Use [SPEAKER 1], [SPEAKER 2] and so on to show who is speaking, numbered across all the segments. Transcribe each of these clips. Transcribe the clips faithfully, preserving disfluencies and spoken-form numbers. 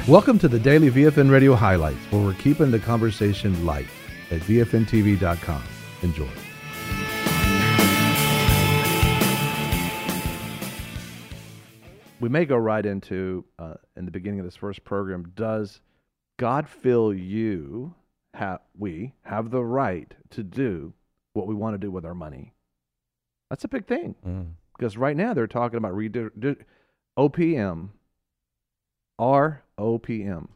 [SPEAKER 1] Welcome to the Daily V F N Radio Highlights, where we're keeping the conversation light at V F N T V dot com. Enjoy. We may go right into, uh, in the beginning of this first program, does God feel you, have, we, have the right to do what we want to do with our money? That's a big thing. Mm. Because right now they're talking about redi- O P M, R O P M.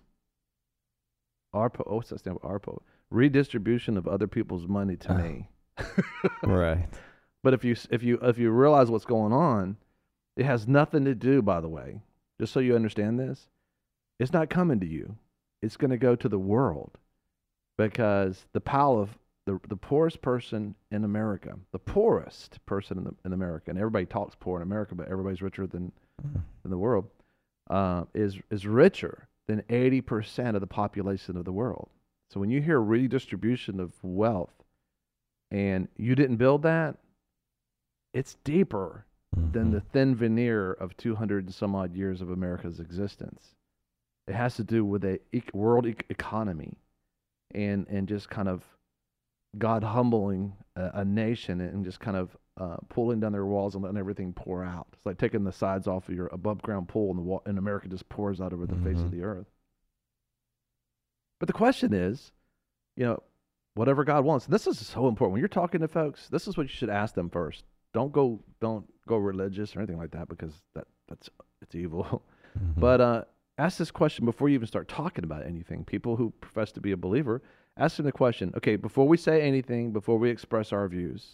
[SPEAKER 1] R P O, oh, what's that stand for? R P O. Redistribution of other people's money to me.
[SPEAKER 2] Right.
[SPEAKER 1] But if you if you if you realize what's going on, it has nothing to do, by the way, just so you understand this, it's not coming to you. It's going to go to the world, because the pile of the the poorest person in America, the poorest person in the, in America, and everybody talks poor in America, but everybody's richer than mm. than the world, uh, is is richer than eighty percent of the population of the world. So when you hear redistribution of wealth, and you didn't build that, it's deeper mm-hmm. than the thin veneer of two hundred and some odd years of America's existence. It has to do with a e- world e- economy and and just kind of God humbling a, a nation and just kind of uh, pulling down their walls and letting everything pour out. It's like taking the sides off of your above ground pool, and the wall, and America just pours out over the mm-hmm. face of the earth. But the question is, you know, whatever God wants. And this is so important. When you're talking to folks, this is what you should ask them first. Don't go don't go religious or anything like that, because that that's it's evil. Mm-hmm. But uh, ask this question before you even start talking about anything. People who profess to be a believer, ask them the question, okay, before we say anything, before we express our views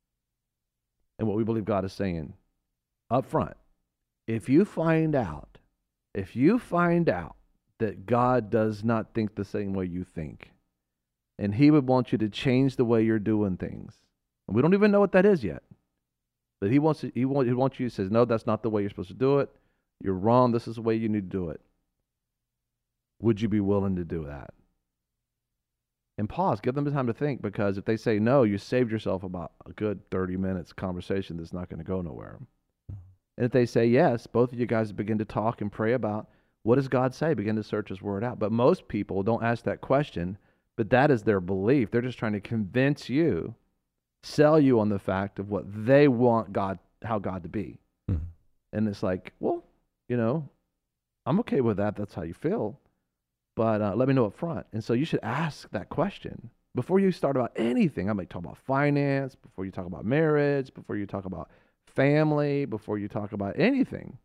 [SPEAKER 1] and what we believe God is saying, up front, if you find out, if you find out that God does not think the same way you think, and he would want you to change the way you're doing things, and we don't even know what that is yet, but he wants to, he, want, he wants you to say, no, that's not the way you're supposed to do it. You're wrong. This is the way you need to do it. Would you be willing to do that? And pause. Give them the time to think, because if they say no, you saved yourself about a good thirty minutes conversation that's not going to go nowhere. And if they say yes, both of you guys begin to talk and pray about, what does God say? Begin to search his word out. But most people don't ask that question, but that is their belief. They're just trying to convince you, sell you on the fact of what they want God, how God to be. Mm-hmm. And it's like, well, you know, I'm okay with that. That's how you feel. But uh, let me know up front. And so you should ask that question before you start about anything. I might talk about finance, before you talk about marriage, before you talk about family, before you talk about anything.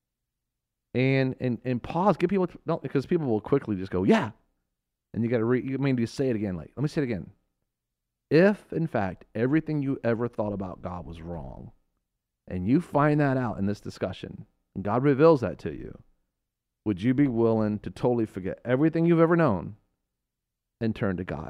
[SPEAKER 1] And and and pause. Give people, no, because people will quickly just go, yeah. And you got to read. You mean to say it again? Like, let me say it again. If in fact everything you ever thought about God was wrong, and you find that out in this discussion, and God reveals that to you, would you be willing to totally forget everything you've ever known and turn to God?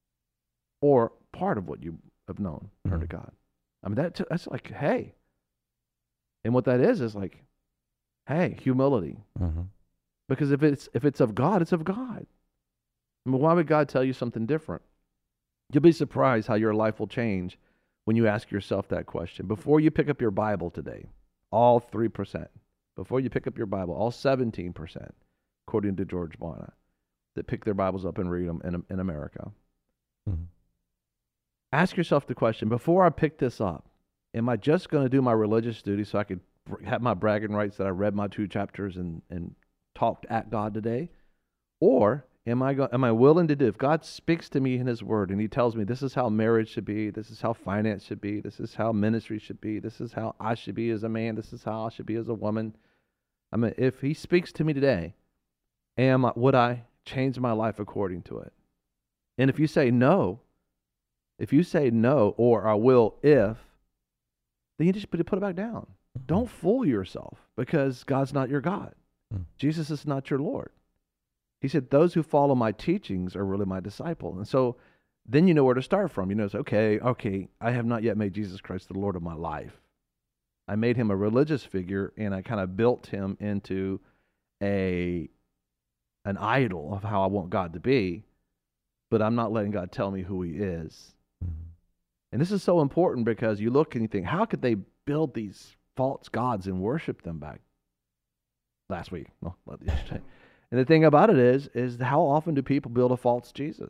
[SPEAKER 1] Or part of what you have known, turn mm-hmm. to God. I mean, that that's like, hey. And what that is is like, hey, humility. Mm-hmm. Because if it's if it's of God, it's of God. I mean, why would God tell you something different? You'll be surprised how your life will change when you ask yourself that question. Before you pick up your Bible today, all three percent. Before you pick up your Bible, all seventeen percent, according to George Barna, that pick their Bibles up and read them in, in America. Mm-hmm. Ask yourself the question, before I pick this up, am I just going to do my religious duty so I could have my bragging rights that I read my two chapters and, and talked at God today? Or am I go, am I willing to do, if God speaks to me in his word and he tells me this is how marriage should be, this is how finance should be, this is how ministry should be, this is how I should be as a man, this is how I should be as a woman. I mean, if he speaks to me today, am I, would I change my life according to it? And if you say no, if you say no, or I will if, then you just put it, put it back down. Don't fool yourself, because God's not your God. Mm. Jesus is not your Lord. He said, those who follow my teachings are really my disciple. And so then you know where to start from. You know, it's okay, okay, I have not yet made Jesus Christ the Lord of my life. I made him a religious figure, and I kind of built him into a an idol of how I want God to be, but I'm not letting God tell me who he is. Mm-hmm. And this is so important, because you look and you think, how could they build these false gods and worship them back last week? Well, yesterday. And the thing about it is, is how often do people build a false Jesus?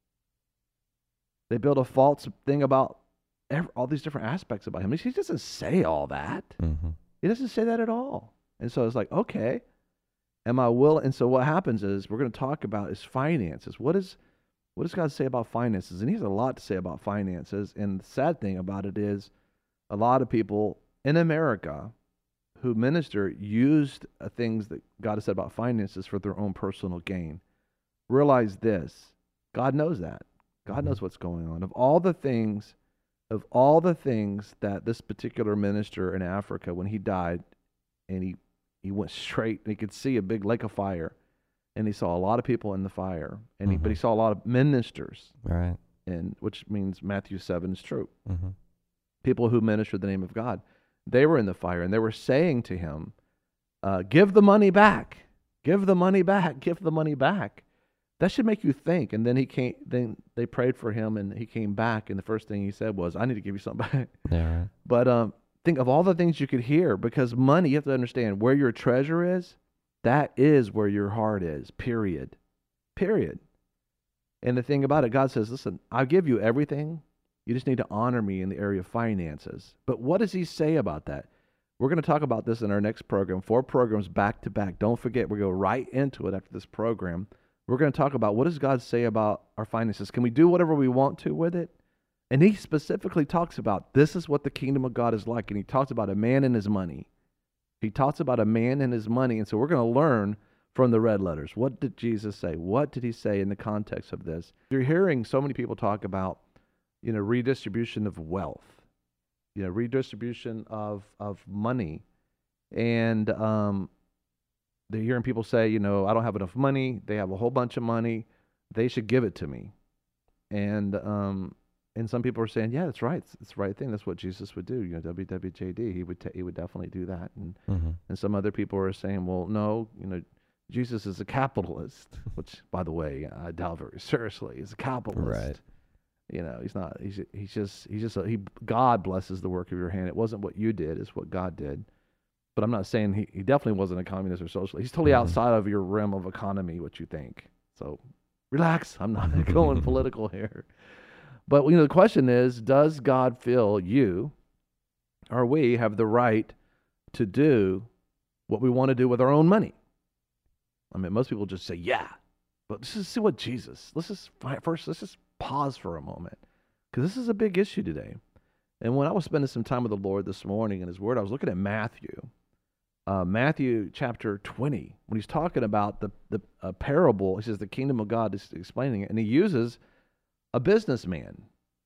[SPEAKER 1] They build a false thing about every, all these different aspects about him. He doesn't say all that.
[SPEAKER 2] Mm-hmm.
[SPEAKER 1] He doesn't say that at all. And so it's like, okay, am I willing? And so what happens is we're going to talk about is finances. What is what does God say about finances? And he has a lot to say about finances. And the sad thing about it is a lot of people in America who minister used uh, things that God has said about finances for their own personal gain. Realize this. God knows that. God knows what's going on. Of all the things, of all the things that this particular minister in Africa, when he died, and he, he went straight, and he could see a big lake of fire, and he saw a lot of people in the fire, and he,
[SPEAKER 2] Mhm.
[SPEAKER 1] but he saw a lot of ministers,
[SPEAKER 2] Right.
[SPEAKER 1] and which means Matthew seven is true.
[SPEAKER 2] Mm-hmm.
[SPEAKER 1] People who ministered the name of God, they were in the fire, and they were saying to him, uh, give the money back, give the money back, give the money back. That should make you think. And then he came, then they prayed for him, and he came back, and the first thing he said was, I need to give you something back.
[SPEAKER 2] Yeah, right.
[SPEAKER 1] But um, think of all the things you could hear, because money, you have to understand where your treasure is, that is where your heart is, period. Period. And the thing about it, God says, listen, I'll give you everything. You just need to honor me in the area of finances. But what does he say about that? We're going to talk about this in our next program, four programs back to back. Don't forget, we go right into it after this program. We're going to talk about what does God say about our finances? Can we do whatever we want to with it? And he specifically talks about this is what the kingdom of God is like. And he talks about a man and his money. He talks about a man and his money. And so we're going to learn from the red letters. What did Jesus say? What did he say in the context of this? You're hearing so many people talk about, you know, redistribution of wealth, you know, redistribution of, of money. And um, they're hearing people say, you know, I don't have enough money. They have a whole bunch of money. They should give it to me. And um, and some people are saying, yeah, that's right. It's, it's the right thing. That's what Jesus would do. You know, W W J D, he would, t- he would definitely do that. And
[SPEAKER 2] Mm-hmm.
[SPEAKER 1] and some other people are saying, well, no, you know, Jesus is a capitalist, which, by the way, I doubt very seriously. He's a capitalist.
[SPEAKER 2] Right.
[SPEAKER 1] You know, he's not. He's he's just he's just a, he. God blesses the work of your hand. It wasn't what you did; it's what God did. But I'm not saying he, he definitely wasn't a communist or socialist. He's totally
[SPEAKER 2] Mhm.
[SPEAKER 1] outside of your realm of economy, what you think. So relax. I'm not going political here. But you know, the question is, does God feel you or we have the right to do what we want to do with our own money? I mean, most people just say, yeah. But let's just see what Jesus, let's just, first, let's just pause for a moment. Because this is a big issue today. And when I was spending some time with the Lord this morning in his word, I was looking at Matthew. Uh, Matthew chapter twenty, when he's talking about the, the uh, parable, he says the kingdom of God is explaining it. And he uses a businessman.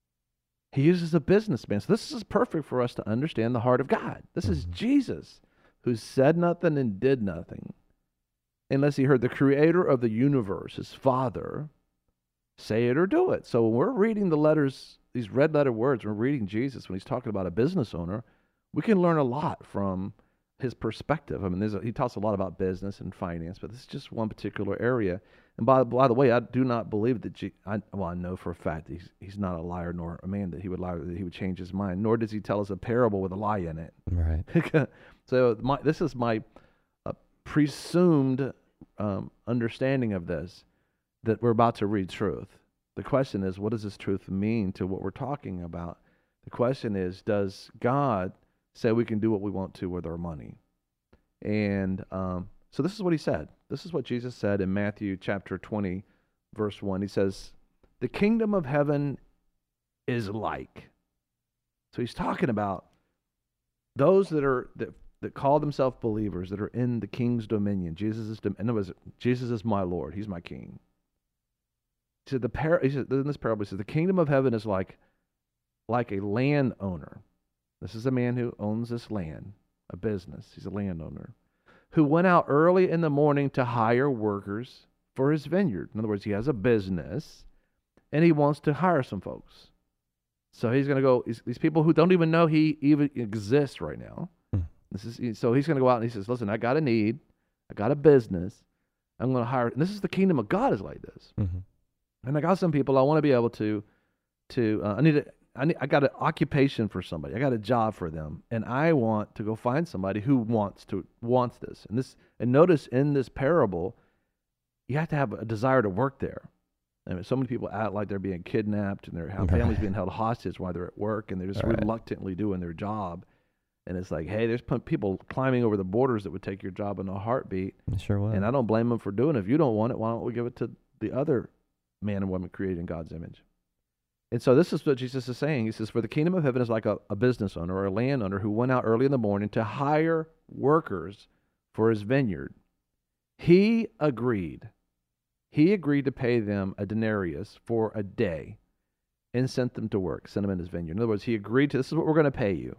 [SPEAKER 1] He uses a businessman. So this is perfect for us to understand the heart of God. This is Jesus, who said nothing and did nothing unless he heard the creator of the universe, his Father, say it or do it. So when we're reading the letters, these red letter words, we're reading Jesus when he's talking about a business owner, we can learn a lot from his perspective. I mean, there's a, he talks a lot about business and finance, but this is just one particular area. And by, by the way, I do not believe that, G, I, well, I know for a fact that he's, he's not a liar nor a man that he would lie, that he would change his mind, nor does he tell us a parable with a lie in it.
[SPEAKER 2] Right.
[SPEAKER 1] So my, this is my uh, presumed um, understanding of this, that we're about to read truth. The question is, what does this truth mean to what we're talking about? The question is, does God say we can do what we want to with our money? And um, so this is what he said. This is what Jesus said in Matthew chapter twenty, verse one. He says, the kingdom of heaven is like. So he's talking about those that are that, that call themselves believers, that are in the king's dominion. Jesus is, in other words, Jesus is my Lord. He's my king. He said, the par- he said, in this parable, he says, the kingdom of heaven is like, like a landowner. This is a man who owns this land, a business. He's a landowner, who went out early in the morning to hire workers for his vineyard. In other words, he has a business, and he wants to hire some folks. So he's going to go, these people who don't even know he even exists right now.
[SPEAKER 2] Hmm.
[SPEAKER 1] This is So he's going to go out and he says, listen, I got a need. I got a business. I'm going to hire. And this is the kingdom of God is like this.
[SPEAKER 2] Mm-hmm.
[SPEAKER 1] And I got some people I want to be able to, to uh, I need to, I, need, I got an occupation for somebody. I got a job for them, and I want to go find somebody who wants to wants this. And this, and notice in this parable, you have to have a desire to work there. I mean, so many people act like they're being kidnapped and their
[SPEAKER 2] Right.
[SPEAKER 1] families being held hostage while they're at work, and they're just
[SPEAKER 2] Right.
[SPEAKER 1] reluctantly doing their job. And it's like, hey, there's p- people climbing over the borders that would take your job in a heartbeat.
[SPEAKER 2] It sure was.
[SPEAKER 1] And I don't blame them for doing it. If you don't want it, why don't we give it to the other man and woman created in God's image? And so this is what Jesus is saying. He says, for the kingdom of heaven is like a, a business owner or a landowner who went out early in the morning to hire workers for his vineyard. He agreed. He agreed to pay them a denarius for a day and sent them to work, sent them in his vineyard. In other words, he agreed to, this is what we're going to pay you.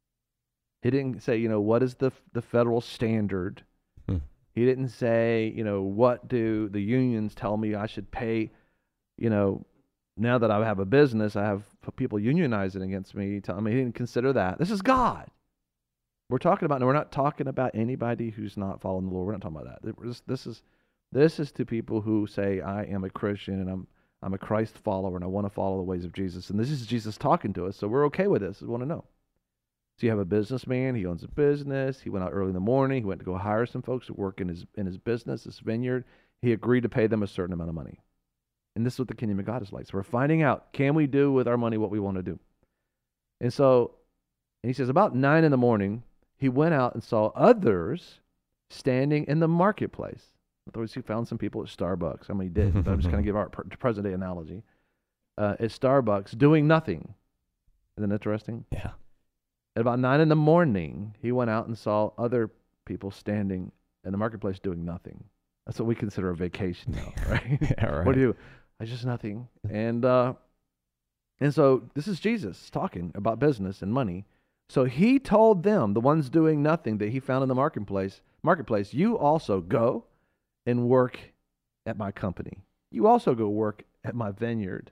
[SPEAKER 1] He didn't say, you know, what is the the federal standard?
[SPEAKER 2] Hmm.
[SPEAKER 1] He didn't say, you know, what do the unions tell me I should pay, you know, now that I have a business, I have people unionizing against me. Tell me he didn't consider that. This is God. We're talking about, and we're not talking about anybody who's not following the Lord. We're not talking about that. This, this is this is to people who say, I am a Christian and I'm I'm a Christ follower and I want to follow the ways of Jesus. And this is Jesus talking to us, so we're okay with this. We want to know. So you have a businessman, he owns a business, he went out early in the morning, he went to go hire some folks to work in his in his business, his vineyard. He agreed to pay them a certain amount of money. And this is what the kingdom of God is like. So we're finding out, can we do with our money what we want to do? And so, and he says, about nine in the morning, he went out and saw others standing in the marketplace. In other words, he found some people at Starbucks. I mean, he did, but I'm just going to give our present day analogy. Uh, at Starbucks, doing nothing. Isn't that interesting?
[SPEAKER 2] Yeah.
[SPEAKER 1] At about nine in the morning, he went out and saw other people standing in the marketplace doing nothing. That's what we consider a vacation now, right?
[SPEAKER 2] Yeah, right.
[SPEAKER 1] What do you do? I just nothing. And uh, and so this is Jesus talking about business and money. So he told them, the ones doing nothing that he found in the marketplace, marketplace, you also go and work at my company. You also go work at my vineyard.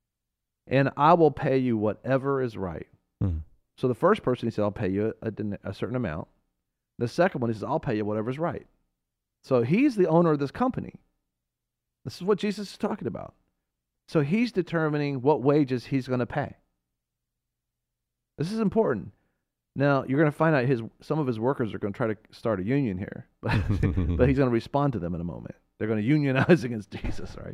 [SPEAKER 1] And I will pay you whatever is right.
[SPEAKER 2] Hmm.
[SPEAKER 1] So the first person, he said, I'll pay you a, a certain amount. The second one, he says, I'll pay you whatever's right. So he's the owner of this company. This is what Jesus is talking about. So he's determining what wages he's going to pay. This is important. Now, you're going to find out his some of his workers are going to try to start a union here, but, but he's going to respond to them in a moment. They're going to unionize against Jesus, right?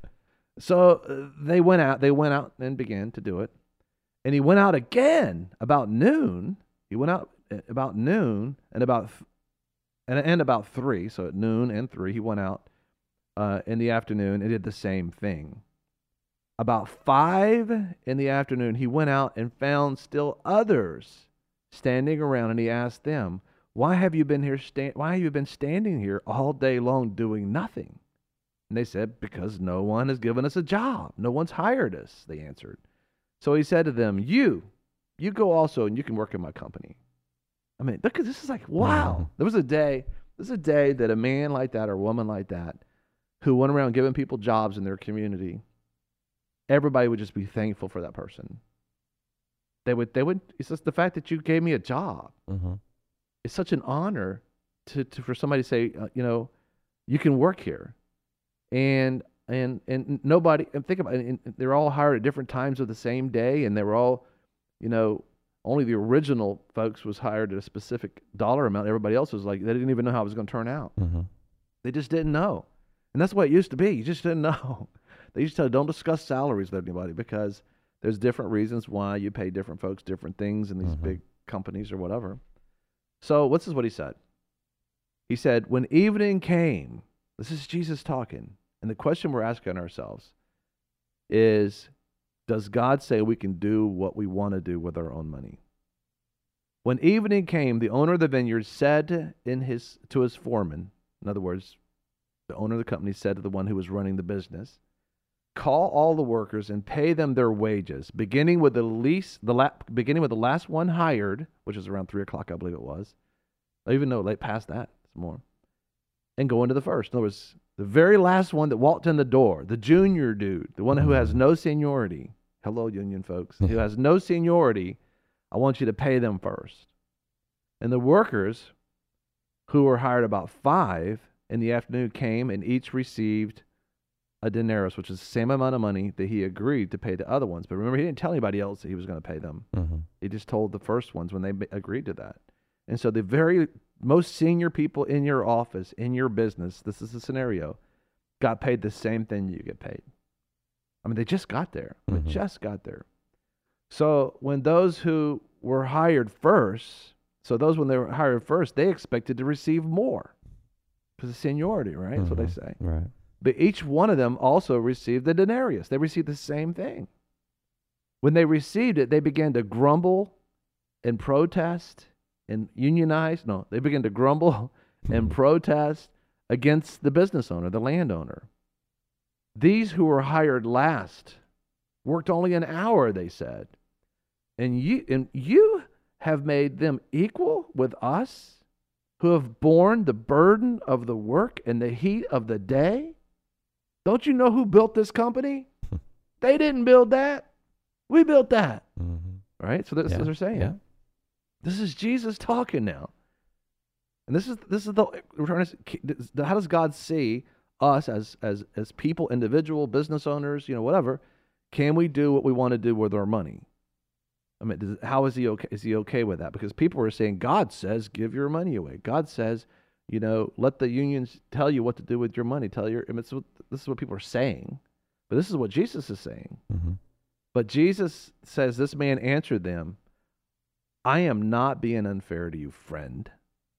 [SPEAKER 1] So uh, they went out. They went out and began to do it. And he went out again about noon. He went out about noon and about th- and, and about three. So at noon and three, he went out uh, in the afternoon and did the same thing. About five in the afternoon, he went out and found still others standing around, and he asked them, "Why have you been here? Sta- why have you been standing here all day long doing nothing?" And they said, "Because no one has given us a job. No one's hired us." They answered. So he said to them, "You, you go also, and you can work in my company." I mean, look at this. Is like, wow.
[SPEAKER 2] Mm-hmm.
[SPEAKER 1] There was a day. There's a day that a man like that or a woman like that, who went around giving people jobs in their community, everybody would just be thankful for that person. They would. They would. It's just the fact that you gave me a job.
[SPEAKER 2] Mm-hmm.
[SPEAKER 1] It's such an honor to, to for somebody to say, uh, you know, you can work here, and and and nobody. And think about it. And they're all hired at different times of the same day, and they were all, you know, only the original folks was hired at a specific dollar amount. Everybody else was like, they didn't even know how it was going to turn out.
[SPEAKER 2] Mm-hmm.
[SPEAKER 1] They just didn't know, and that's what it used to be. You just didn't know. They used to tell, don't discuss salaries with anybody because there's different reasons why you pay different folks different things in these
[SPEAKER 2] Mm-hmm.
[SPEAKER 1] big companies or whatever. So this is what he said. He said, when evening came, this is Jesus talking, and the question we're asking ourselves is, does God say we can do what we want to do with our own money? When evening came, the owner of the vineyard said in his to his foreman, in other words, the owner of the company said to the one who was running the business, call all the workers and pay them their wages, beginning with the least, the la- beginning with the last one hired, which is around three o'clock, I believe it was. I even know late past that, it's more, and go into the first. In other words, the very last one that walked in the door, the junior dude, the one who has no seniority. Hello, union folks, who has no seniority. I want you to pay them first. And the workers, who were hired about five in the afternoon, came and each received a denarius, which is the same amount of money that he agreed to pay the other ones. But remember, he didn't tell anybody else that he was going to pay them.
[SPEAKER 2] Mm-hmm.
[SPEAKER 1] He just told the first ones when they agreed to that. And so the very most senior people in your office, in your business, this is the scenario, got paid the same thing you get paid. I mean, they just got there. They
[SPEAKER 2] Mhm.
[SPEAKER 1] just got there. So when those who were hired first, so those when they were hired first, they expected to receive more because of seniority, right? That's what they
[SPEAKER 2] Mhm.
[SPEAKER 1] say.
[SPEAKER 2] Right.
[SPEAKER 1] But each one of them also received the denarius. They received the same thing. When they received it, they began to grumble and protest and unionize. No, they began to grumble and
[SPEAKER 2] Mhm.
[SPEAKER 1] protest against the business owner, the landowner. These who were hired last worked only an hour, they said. And you and you have made them equal with us who have borne the burden of the work and the heat of the day. Don't you know who built this company? They didn't build that. We built that.
[SPEAKER 2] Mhm.
[SPEAKER 1] Right? So that's
[SPEAKER 2] Yeah.
[SPEAKER 1] what they're saying.
[SPEAKER 2] Yeah.
[SPEAKER 1] This is Jesus talking now. And this is this is the we're trying to how does God see us as as as people, individual business owners, you know, whatever? Can we do what we want to do with our money? I mean, does, how is he okay? Is he okay with that? Because people are saying God says give your money away. God says, you know, let the unions tell you what to do with your money. Tell your. I mean, it's what, this is what people are saying, but this is what Jesus is saying.
[SPEAKER 2] Mm-hmm.
[SPEAKER 1] But Jesus says, this man answered them, I am not being unfair to you, friend.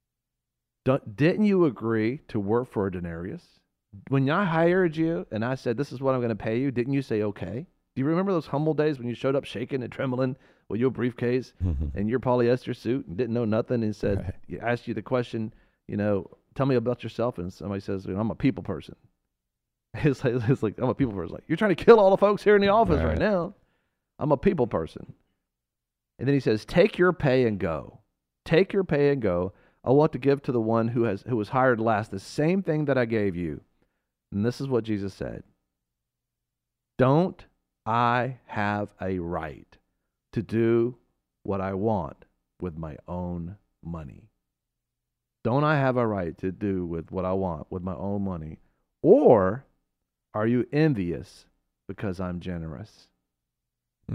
[SPEAKER 1] Don't, didn't you agree to work for a denarius? When I hired you and I said, this is what I'm going to pay you, didn't you say okay? Do you remember those humble days when you showed up shaking and trembling with your briefcase
[SPEAKER 2] Mm-hmm.
[SPEAKER 1] and your polyester suit and didn't know nothing and said,
[SPEAKER 2] Right.
[SPEAKER 1] you asked you the question, you know, tell me about yourself, and somebody says, you know, I'm a people person. It's like, it's like I'm a people person. Like, you're trying to kill all the folks here in the office right,
[SPEAKER 2] Right.
[SPEAKER 1] now. I'm a people person. And then he says, take your pay and go. Take your pay and go. I want to give to the one who has who was hired last the same thing that I gave you. And this is what Jesus said. Don't I have a right to do what I want with my own money? Don't I have a right to do with what I want with my own money? Or are you envious because I'm generous?
[SPEAKER 2] Hmm.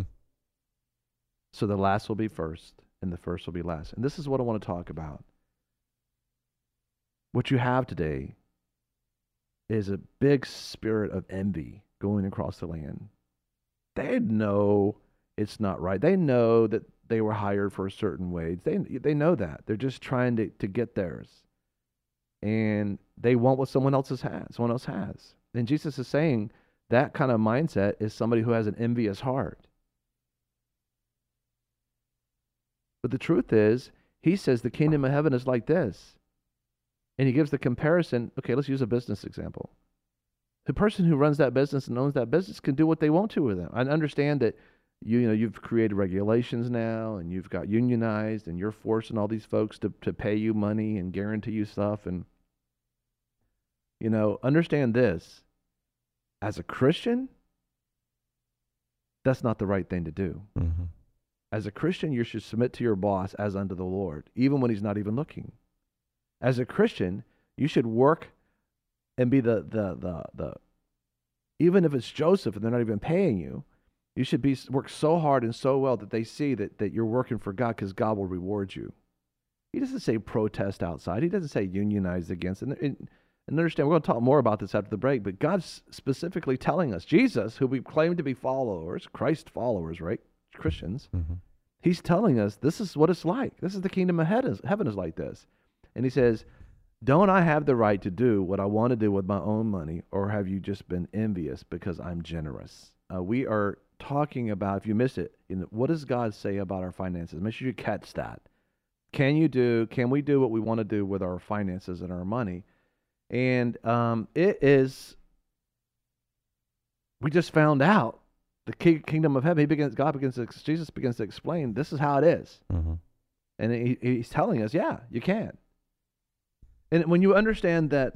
[SPEAKER 1] So the last will be first and the first will be last. And this is what I want to talk about. What you have today is a big spirit of envy going across the land. They know it's not right. They know that they were hired for a certain wage. They they know that. They're just trying to, to get theirs. And they want what someone else has, someone else has. And Jesus is saying that kind of mindset is somebody who has an envious heart. But the truth is, he says the kingdom of heaven is like this. And he gives the comparison. Okay, let's use a business example. The person who runs that business and owns that business can do what they want to with them. I understand that you, you know, you've created regulations now and you've got unionized and you're forcing all these folks to, to pay you money and guarantee you stuff. And, you know, understand this. As a Christian, that's not the right thing to do.
[SPEAKER 2] Mm-hmm.
[SPEAKER 1] As a Christian, you should submit to your boss as unto the Lord, even when he's not even looking. As a Christian, you should work and be the, the, the, the, even if it's Joseph and they're not even paying you, you should be work so hard and so well that they see that, that you're working for God because God will reward you. He doesn't say protest outside. He doesn't say unionize against it. And, and understand, we're going to talk more about this after the break, but God's specifically telling us, Jesus, who we claim to be followers, Christ followers, right? Christians,
[SPEAKER 2] Mm-hmm.
[SPEAKER 1] he's telling us this is what it's like. This is the kingdom of heaven, heaven is like this. And he says, don't I have the right to do what I want to do with my own money, or have you just been envious because I'm generous? Uh, we are talking about, if you miss it, you know, what does God say about our finances? Make sure you catch that. Can you do, can we do what we want to do with our finances and our money? And um, it is, we just found out the kingdom of heaven, he begins, God begins to, Jesus begins to explain, this is how it is.
[SPEAKER 2] Mm-hmm.
[SPEAKER 1] And he, he's telling us, yeah, you can. And when you understand that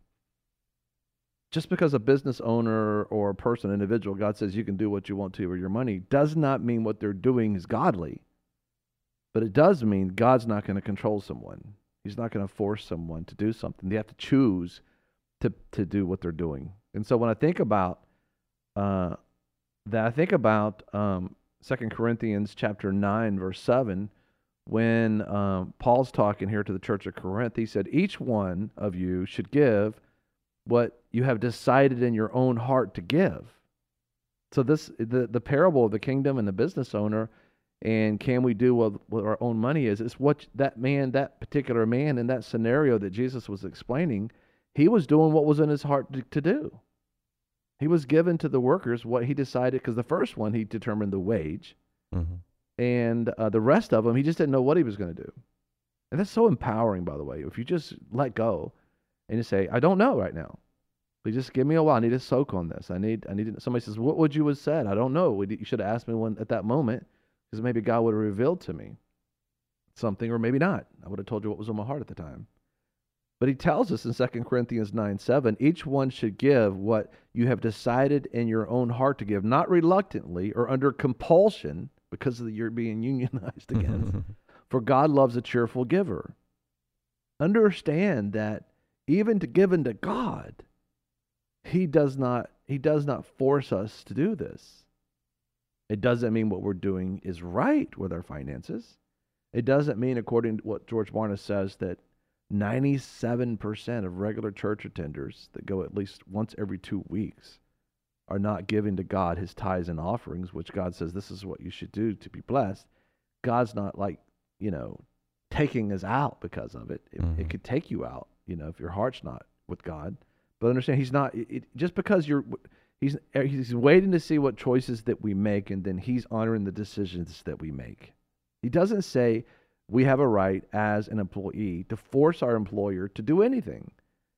[SPEAKER 1] just because a business owner or a person, individual, God says you can do what you want to with your money, does not mean what they're doing is godly. But it does mean God's not going to control someone. He's not going to force someone to do something. They have to choose to, to do what they're doing. And so when I think about uh, that, I think about um, Second Corinthians chapter nine, verse seven, when um, Paul's talking here to the church of Corinth, he said, each one of you should give what you have decided in your own heart to give. So this the, the parable of the kingdom and the business owner, and can we do what, what our own money is, is what that man, that particular man in that scenario that Jesus was explaining, he was doing what was in his heart to, to do. He was given to the workers what he decided, because the first one, he determined the wage. Mm-hmm. And uh, the rest of them, he just didn't know what he was going to do. And that's so empowering, by the way. If you just let go and you say, I don't know right now. Please just give me a while. I need to soak on this. I need, I need, somebody says, what would you have said? I don't know. You should have asked me one at that moment, because maybe God would have revealed to me something, or maybe not. I would have told you what was on my heart at the time. But he tells us in Second Corinthians nine seven, each one should give what you have decided in your own heart to give, not reluctantly or under compulsion, because of the, you're being unionized against. For God loves a cheerful giver. Understand that even to give unto God, He does not, He does not force us to do this. It doesn't mean what we're doing is right with our finances. It doesn't mean, according to what George Barna says, that ninety-seven percent of regular church attenders that go at least once every two weeks are not giving to God His tithes and offerings, which God says this is what you should do to be blessed. God's not like, you know, taking us out because of it. It, mm-hmm. it could take you out, you know, if your heart's not with God. But understand, He's not, it, it, just because you're, he's, he's waiting to see what choices that we make, and then He's honoring the decisions that we make. He doesn't say we have a right as an employee to force our employer to do anything.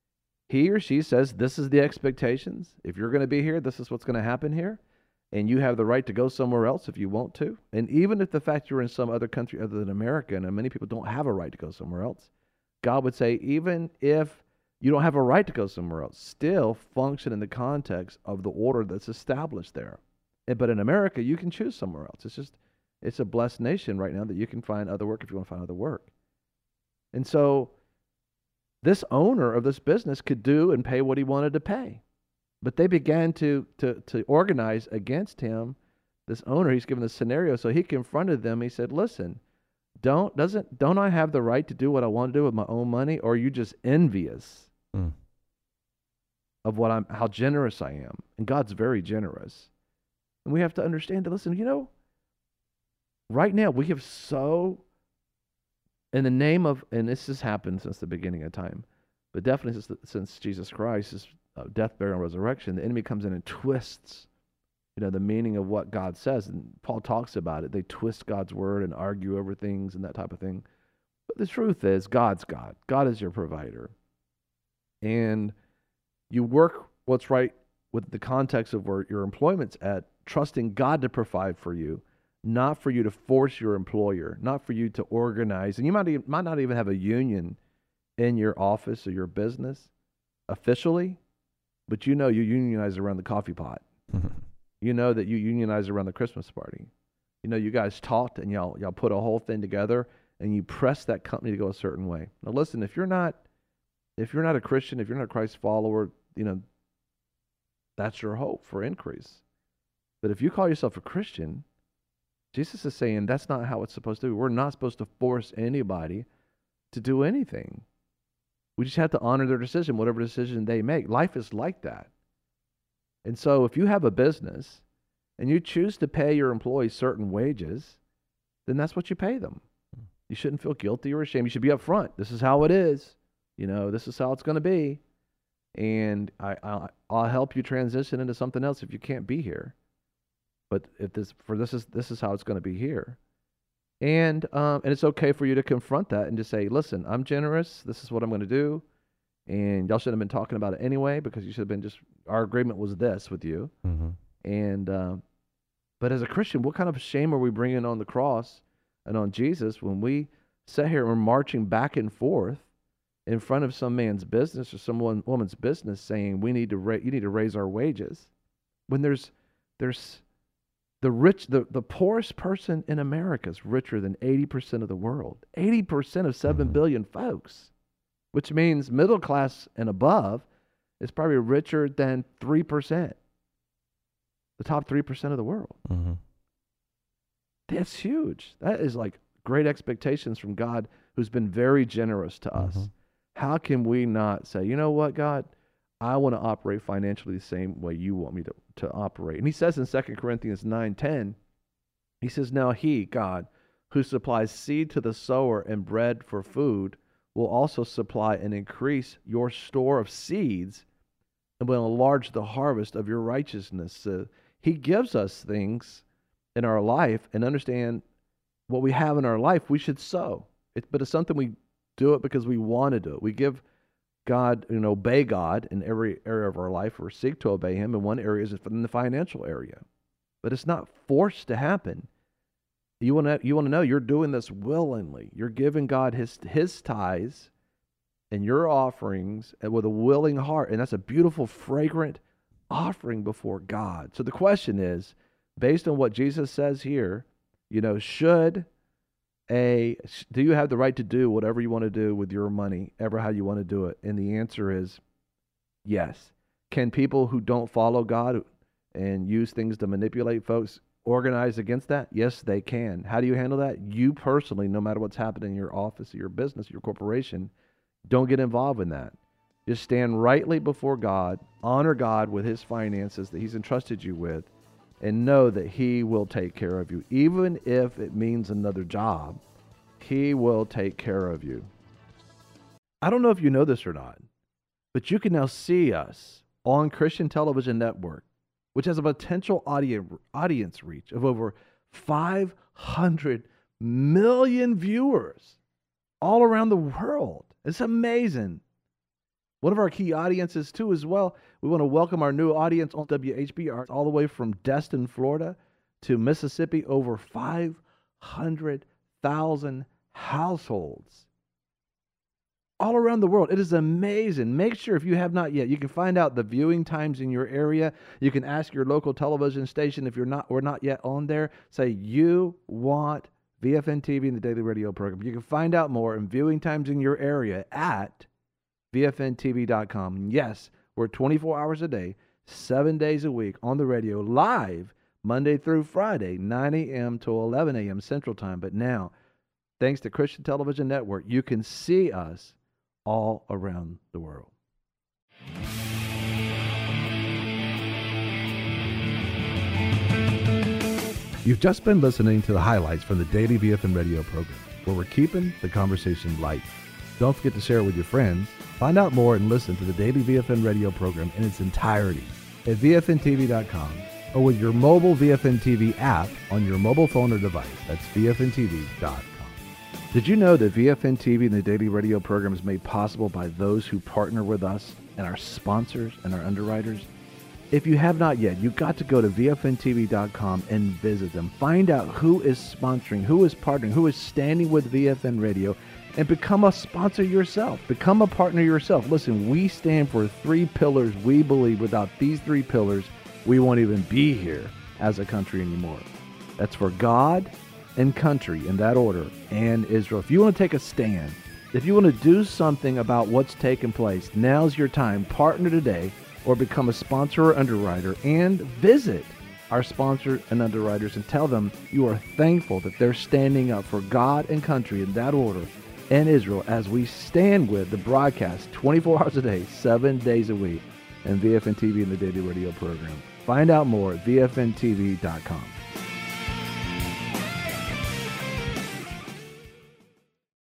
[SPEAKER 1] He or she says, this is the expectations. If you're going to be here, this is what's going to happen here. And you have the right to go somewhere else if you want to. And even if the fact you're in some other country other than America, and many people don't have a right to go somewhere else, God would say, even if you don't have a right to go somewhere else, still function in the context of the order that's established there. But in America, you can choose somewhere else. It's just, it's a blessed nation right now that you can find other work if you want to find other work. And so this owner of this business could do and pay what he wanted to pay. But they began to, to, to organize against him. This owner, he's given the scenario, so he confronted them. He said, listen, don't, doesn't, don't I have the right to do what I want to do with my own money? Or are you just envious mm. of what I'm, how generous I am? And God's very generous. And we have to understand that, listen, you know, right now we have so, in the name of, and this has happened since the beginning of time, but definitely since, since Jesus Christ's uh, death, burial, and resurrection, the enemy comes in and twists, you know, the meaning of what God says. And Paul talks about it. They twist God's word and argue over things and that type of thing. But the truth is, God's God. God is your provider. And you work what's right with the context of where your employment's at, trusting God to provide for you, not for you to force your employer, not for you to organize. And you might, even, might not even have a union in your office or your business officially, but you know you unionize around the coffee pot. You know that you unionize around the Christmas party. You know, you guys talked and y'all y'all put a whole thing together and you press that company to go a certain way. Now listen, if you're not if you're not a Christian, if you're not a Christ follower, you know, that's your hope for increase. But if you call yourself a Christian, Jesus is saying that's not how it's supposed to be. We're not supposed to force anybody to do anything. We just have to honor their decision, whatever decision they make. Life is like that. And so if you have a business and you choose to pay your employees certain wages, then that's what you pay them. You shouldn't feel guilty or ashamed. You should be upfront. This is how it is. You know, this is how it's going to be. And I, I'll, I'll help you transition into something else if you can't be here. But if this for this is this is how it's going to be here. And um, and it's okay for you to confront that and to say, listen, I'm generous. This is what I'm going to do. And y'all shouldn't have been talking about it anyway, because you should have been just, our agreement was this with you. Mm-hmm. And, uh, but as a Christian, what kind of shame are we bringing on the cross and on Jesus when we sit here and we're marching back and forth in front of some man's business or some one, woman's business saying, we need to ra- you need to raise our wages, when there's, there's the rich, the, the poorest person in America is richer than eighty percent of the world, eighty percent of seven mm-hmm. billion folks. Which means middle class and above is probably richer than three percent, the top three percent of the world. Mm-hmm. That's huge. That is like great expectations from God, who's been very generous to us. Mm-hmm. How can we not say, you know what, God, I want to operate financially the same way you want me to, to operate. And he says in Second Corinthians nine ten, he says, now he, God, who supplies seed to the sower and bread for food, will also supply and increase your store of seeds and will enlarge the harvest of your righteousness. So he gives us things in our life, and understand what we have in our life, we should sow. It, but it's something we do it because we want to do it. We give God, you know, obey God in every area of our life, or seek to obey him. In one area is in the financial area. But it's not forced to happen. You want to you want to know you're doing this willingly. You're giving God his his tithes and your offerings with a willing heart. And that's a beautiful, fragrant offering before God. So the question is, based on what Jesus says here, you know, should a, do you have the right to do whatever you want to do with your money, ever how you want to do it? And the answer is yes. Can people who don't follow God and use things to manipulate folks organize against that? Yes, they can. How do you handle that? You personally, no matter what's happening in your office, your business, your corporation, don't get involved in that. Just stand rightly before God, honor God with his finances that he's entrusted you with, and know that he will take care of you. Even if it means another job, he will take care of you. I don't know if you know this or not, but you can now see us on Christian Television Network, which has a potential audience reach of over five hundred million viewers all around the world. It's amazing. One of our key audiences, too, as well, we want to welcome our new audience on W H B R all the way from Destin, Florida to Mississippi, over five hundred thousand households all around the world. It is amazing. Make sure, if you have not yet, you can find out the viewing times in your area. You can ask your local television station if you're not or not yet on there. Say you want V F N T V and the Daily Radio program. You can find out more and viewing times in your area at V F N T V dot com. Yes, we're twenty-four hours a day, seven days a week on the radio, live Monday through Friday, nine a.m. to eleven a.m. Central Time. But now, thanks to Christian Television Network, you can see us all around the world. You've just been listening to the highlights from the Daily V F N Radio program, where we're keeping the conversation light. Don't forget to share it with your friends. Find out more and listen to the Daily V F N Radio program in its entirety at V F N T V dot com or with your mobile V F N T V app on your mobile phone or device. That's V F N T V dot com. Did you know that V F N T V and the Daily Radio program is made possible by those who partner with us and our sponsors and our underwriters? If you have not yet, you've got to go to V F N T V dot com and visit them. Find out who is sponsoring, who is partnering, who is standing with V F N Radio, and become a sponsor yourself. Become a partner yourself. Listen, we stand for three pillars. We believe without these three pillars, we won't even be here as a country anymore. That's for God and country, in that order, and Israel. If you want to take a stand, if you want to do something about what's taking place, now's your time. Partner today or become a sponsor or underwriter, and visit our sponsors and underwriters and tell them you are thankful that they're standing up for God and country in that order and Israel as we stand with the broadcast twenty-four hours a day, seven days a week, and V F N T V and the Daily Radio program. Find out more at V F N T V dot com.